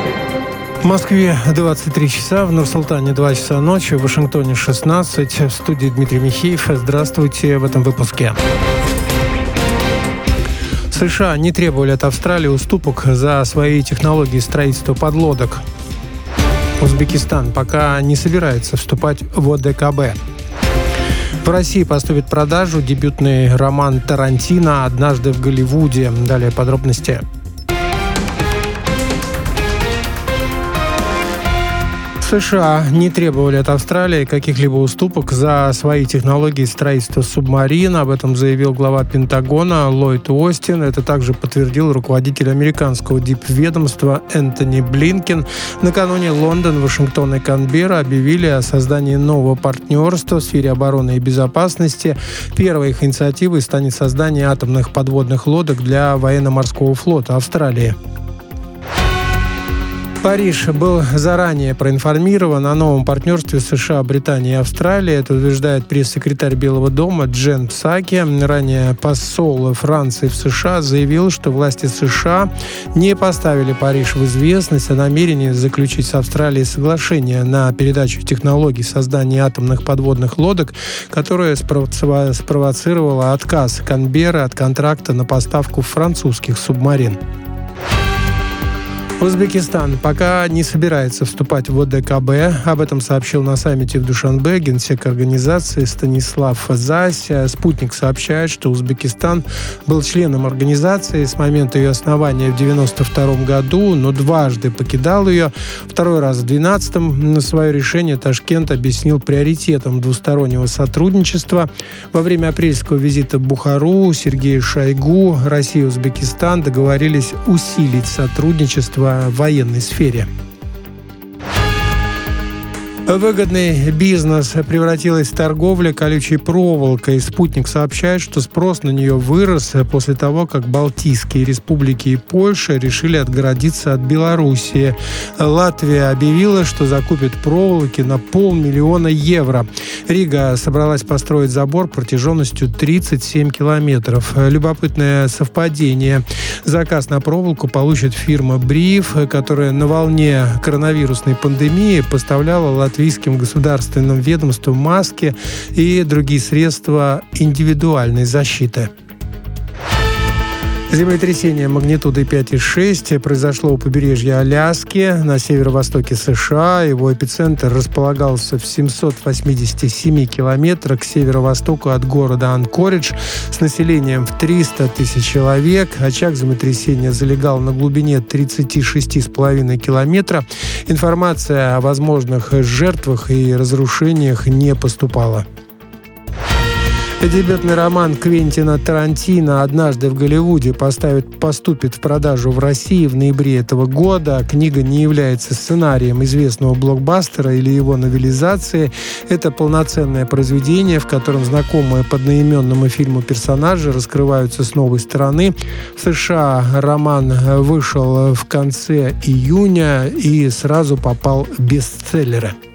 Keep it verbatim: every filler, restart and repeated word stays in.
В Москве двадцать три часа, в Нур-Султане два часа ночи, в Вашингтоне шестнадцать. В студии Дмитрий Михеев. Здравствуйте в этом выпуске. США не требовали от Австралии уступок за свои технологии строительства подлодок. Узбекистан пока не собирается вступать в О Дэ Ка Бэ. В России поступит в продажу дебютный роман Тарантино «Однажды в Голливуде». Далее подробности. США не требовали от Австралии каких-либо уступок за свои технологии строительства субмарин. Об этом заявил глава Пентагона Ллойд Остин. Это также подтвердил руководитель американского дипведомства Энтони Блинкен. Накануне Лондон, Вашингтон и Канберра объявили о создании нового партнерства в сфере обороны и безопасности. Первой их инициативой станет создание атомных подводных лодок для военно-морского флота Австралии. Париж был заранее проинформирован о новом партнерстве США, Британии и Австралии. Это утверждает пресс-секретарь Белого дома Джен Псаки. Ранее посол Франции в США заявил, что власти США не поставили Париж в известность о намерении заключить с Австралией соглашение на передачу технологий создания атомных подводных лодок, которое спровоцировало отказ Канберры от контракта на поставку французских субмарин. Узбекистан пока не собирается вступать в О Дэ Ка Бэ. Об этом сообщил на саммите в Душанбе генсек организации Станислав Зась. «Спутник» сообщает, что Узбекистан был членом организации с момента ее основания в девяносто втором году, но дважды покидал ее. Второй раз в две тысячи двенадцатом. На свое решение Ташкент объяснил приоритетом двустороннего сотрудничества. Во время апрельского визита в Бухару Сергей Шойгу Россия и Узбекистан договорились усилить сотрудничество в военной сфере. Выгодный бизнес превратилась в торговлю колючей проволокой. «Спутник» сообщает, что спрос на нее вырос после того, как Балтийские республики и Польша решили отгородиться от Белоруссии. Латвия объявила, что закупит проволоки на полмиллиона евро. Рига собралась построить забор протяженностью тридцать семь километров. Любопытное совпадение. Заказ на проволоку получит фирма «Бриф», которая на волне коронавирусной пандемии поставляла Латвии латвийским государственным ведомством маски и другие средства индивидуальной защиты. Землетрясение магнитудой пять и шесть произошло у побережья Аляски на северо-востоке США. Его эпицентр располагался в семьсот восемьдесят семь километрах к северо-востоку от города Анкоридж с населением в триста тысяч человек. Очаг землетрясения залегал на глубине тридцать шесть целых пять десятых километра. Информация о возможных жертвах и разрушениях не поступала. Дебютный роман Квентина Тарантино «Однажды в Голливуде» поставит, поступит в продажу в России в ноябре этого года. Книга не является сценарием известного блокбастера или его новелизации. Это полноценное произведение, в котором знакомые по одноименному фильму персонажи раскрываются с новой стороны. В США роман вышел в конце июня и сразу попал в бестселлеры.